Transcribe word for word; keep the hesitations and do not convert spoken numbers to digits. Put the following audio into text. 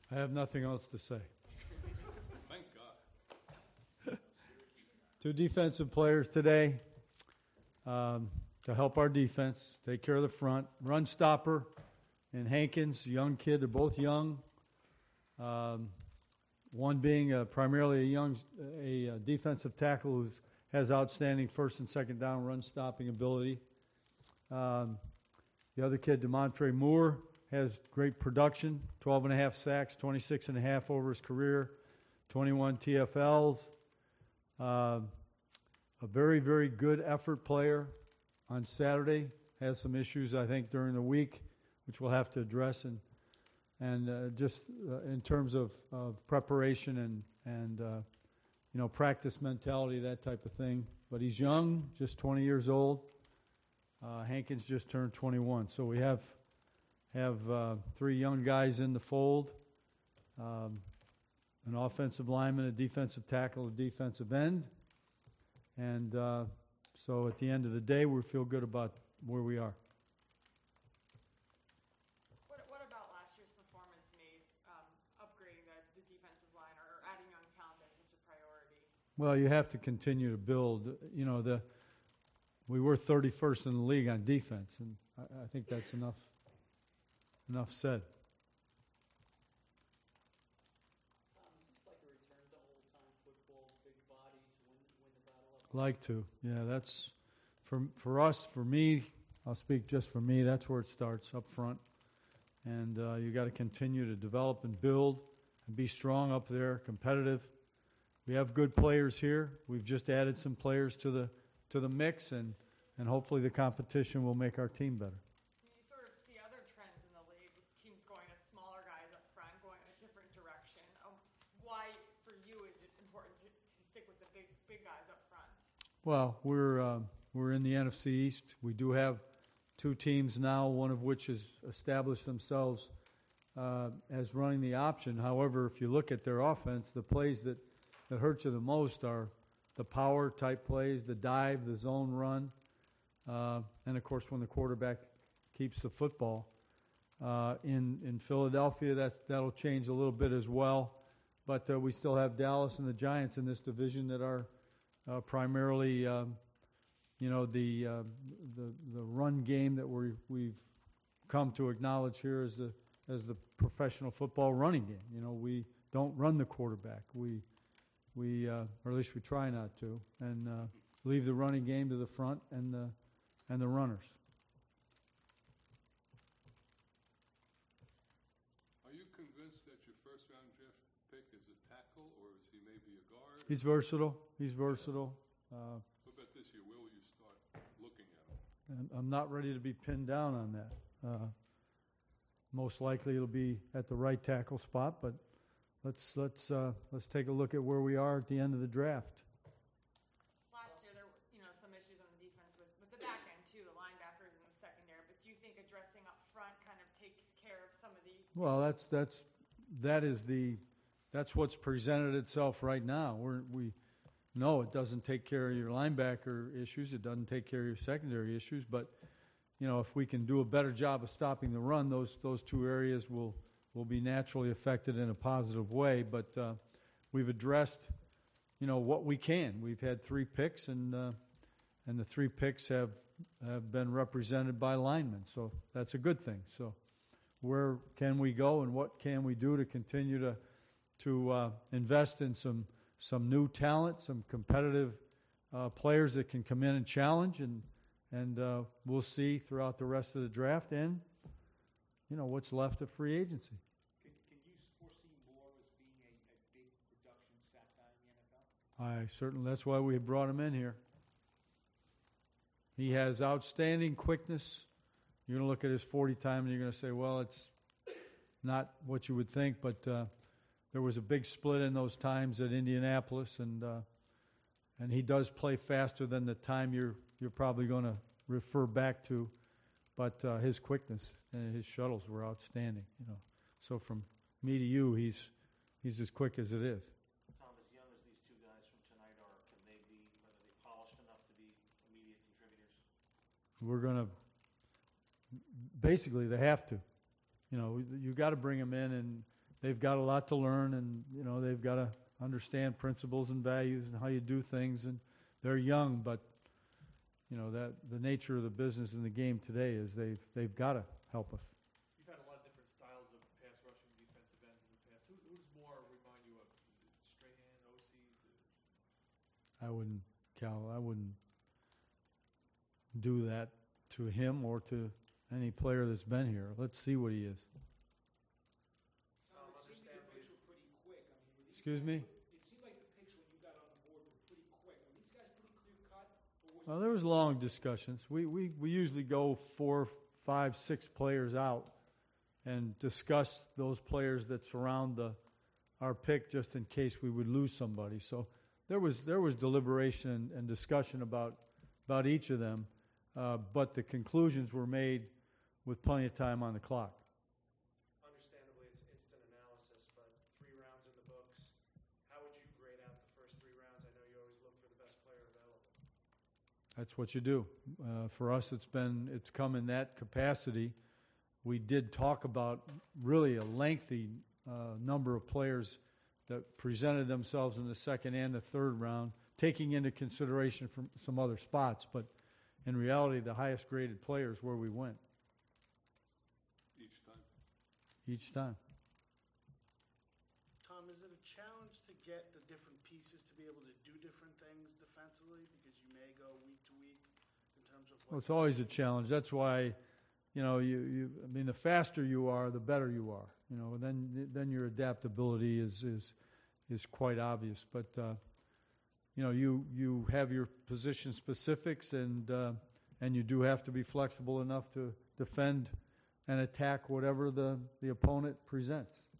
I have nothing else to say. Thank God. Two defensive players today um, to help our defense, take care of the front. Run stopper and Hankins, young kid. They're both young. Um, one being uh, primarily a young a, a defensive tackle who has outstanding first and second down run stopping ability. Um, the other kid, DeMontre Moore, has great production, twelve and a half sacks, twenty-six and a half over his career, twenty-one T F Ls. Uh, a very, very good effort player on Saturday. Has some issues, I think, during the week, which we'll have to address. And and uh, just uh, in terms of, of preparation and, and uh, you know, practice mentality, that type of thing. But he's young, just twenty years old. Uh, Hankins just turned twenty-one. So we have have uh, three young guys in the fold, um, an offensive lineman, a defensive tackle, a defensive end. And uh, so at the end of the day, we feel good about where we are. What, what about last year's performance made um, upgrading the, the defensive line or adding young talent there such a priority? Well, you have to continue to build. You know, the we were thirty-first in the league on defense, and I, I think that's enough. Enough said. Tom, is this like a return to old-time football, big bodies, win, win the battle up? Like to, yeah. That's for for us. For me, I'll speak just for me. That's where it starts up front, and uh, you got to continue to develop and build and be strong up there, competitive. We have good players here. We've just added some players to the to the mix, and and hopefully the competition will make our team better. You sort of see other trends in the league with teams going to smaller guys up front, going a different direction. Um, why, for you, is it important to, to stick with the big big guys up front? Well, we're uh, we're in the N F C East. We do have two teams now, one of which has established themselves uh, as running the option. However, if you look at their offense, the plays that, that hurt you the most are the power type plays, the dive, the zone run, uh, and of course when the quarterback keeps the football. Uh, in in Philadelphia, that that'll change a little bit as well, but uh, we still have Dallas and the Giants in this division that are uh, primarily, um, you know, the uh, the the run game that we we've come to acknowledge here as the as the professional football running game. You know, we don't run the quarterback. We We, uh, or at least we try not to, and uh, leave the running game to the front and the and the runners. Are you convinced that your first round draft pick is a tackle, or is he maybe a guard? He's versatile. He's versatile. Uh, What about this year? Where will you start looking at him? and I'm not ready to be pinned down on that. Uh, most likely it'll be at the right tackle spot, but let's let's uh, let's take a look at where we are at the end of the draft. Last year, there were you know some issues on the defense with, with the back end too, the linebackers and the secondary. But do you think addressing up front kind of takes care of some of the? Well, that's that's that is the that's what's presented itself right now. We're, we no, it doesn't take care of your linebacker issues. It doesn't take care of your secondary issues. But you know, if we can do a better job of stopping the run, those those two areas will will be naturally affected in a positive way. But uh, we've addressed, you know, what we can. We've had three picks, and uh, and the three picks have have been represented by linemen. So that's a good thing. So where can we go, and what can we do to continue to to uh, invest in some some new talent, some competitive uh, players that can come in and challenge, and and uh, we'll see throughout the rest of the draft and, you know, what's left of free agency. Can, can you foresee Moore as being a, a big production sack guy in the N F L? I certainly, that's why we brought him in here. He has outstanding quickness. You're going to look at his forty time and you're going to say, well, it's not what you would think, but uh, there was a big split in those times at Indianapolis, and uh, and he does play faster than the time you're you're probably going to refer back to, but uh, his quickness and his shuttles were outstanding. You know, so from me to you, he's he's as quick as it is. Tom, as young as these two guys from tonight are, can they be, are they polished enough to be immediate contributors? We're going to, basically they have to. You know, you got to bring them in and they've got a lot to learn, and you know they've got to understand principles and values and how you do things. And they're young, but you know that the nature of the business in the game today is they've they've got to help us. You've had a lot of different styles of pass rushing defensive ends in the past. Who, who's more remind you of? Is it Strahan, O C? I wouldn't, Cal. I wouldn't do that to him or to any player that's been here. Let's see what he is. Um, it seemed like the picks were pretty quick. I mean, were these Excuse me? It seemed like the picks when you got on the board were pretty quick. Are these guys pretty clear cut? Or was Well, there was long discussions. We, we, we usually go four, five, six players out and discuss those players that surround the our pick just in case we would lose somebody. So there was there was deliberation and, and discussion about about each of them, uh, but the conclusions were made with plenty of time on the clock. Understandably, it's instant analysis, but three rounds in the books. How would you grade out the first three rounds? I know you always look for the best player available. That's what you do. Uh, for us, it's been it's come in that capacity. We did talk about really a lengthy uh, number of players that presented themselves in the second and the third round, taking into consideration from some other spots. But in reality, the highest graded players where we went Each time. each time. Tom, is it a challenge to get the different pieces to be able to do different things defensively? Because you may go week to week in terms of what Well, it's you're always a seeing? challenge. That's why, you know, you, you I mean, the faster you are, the better you are. You know, then then your adaptability is is is quite obvious. But uh, you know, you you have your position specifics, and uh, and you do have to be flexible enough to defend and attack whatever the the opponent presents.